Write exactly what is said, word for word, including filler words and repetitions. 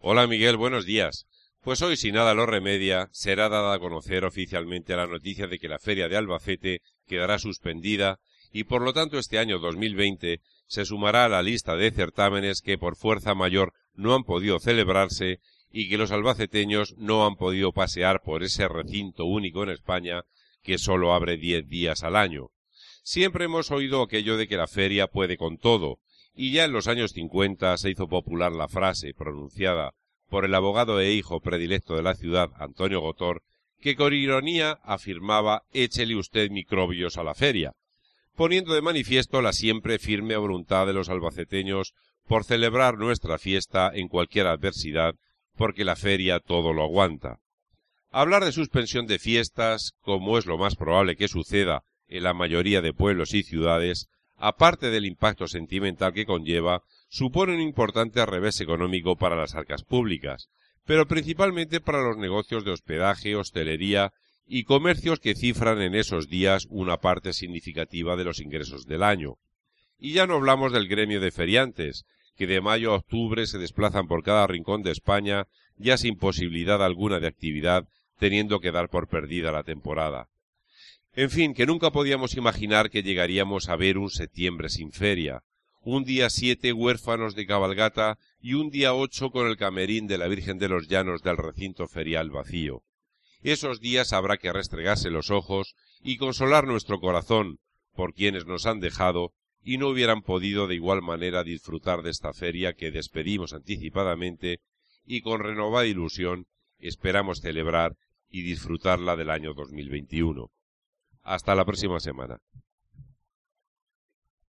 Hola Miguel, buenos días. Pues hoy, si nada lo remedia, será dada a conocer oficialmente la noticia de que la Feria de Albacete quedará suspendida y por lo tanto este año dos mil veinte se sumará a la lista de certámenes que por fuerza mayor no han podido celebrarse y que los albaceteños no han podido pasear por ese recinto único en España que solo abre diez días al año. Siempre hemos oído aquello de que la feria puede con todo, y ya en los años cincuenta se hizo popular la frase pronunciada por el abogado e hijo predilecto de la ciudad, Antonio Gotor, que con ironía afirmaba «échele usted microbios a la feria», poniendo de manifiesto la siempre firme voluntad de los albaceteños por celebrar nuestra fiesta en cualquier adversidad, porque la feria todo lo aguanta. Hablar de suspensión de fiestas, como es lo más probable que suceda en la mayoría de pueblos y ciudades, aparte del impacto sentimental que conlleva, supone un importante revés económico para las arcas públicas, pero principalmente para los negocios de hospedaje, hostelería y comercios que cifran en esos días una parte significativa de los ingresos del año. Y ya no hablamos del gremio de feriantes, que de mayo a octubre se desplazan por cada rincón de España, ya sin posibilidad alguna de actividad, teniendo que dar por perdida la temporada. En fin, que nunca podíamos imaginar que llegaríamos a ver un septiembre sin feria, un día siete huérfanos de cabalgata y un día ocho con el camerín de la Virgen de los Llanos del recinto ferial vacío. Esos días habrá que restregarse los ojos y consolar nuestro corazón por quienes nos han dejado y no hubieran podido de igual manera disfrutar de esta feria que despedimos anticipadamente y con renovada ilusión esperamos celebrar y disfrutarla del año dos mil veintiuno. Hasta la próxima semana.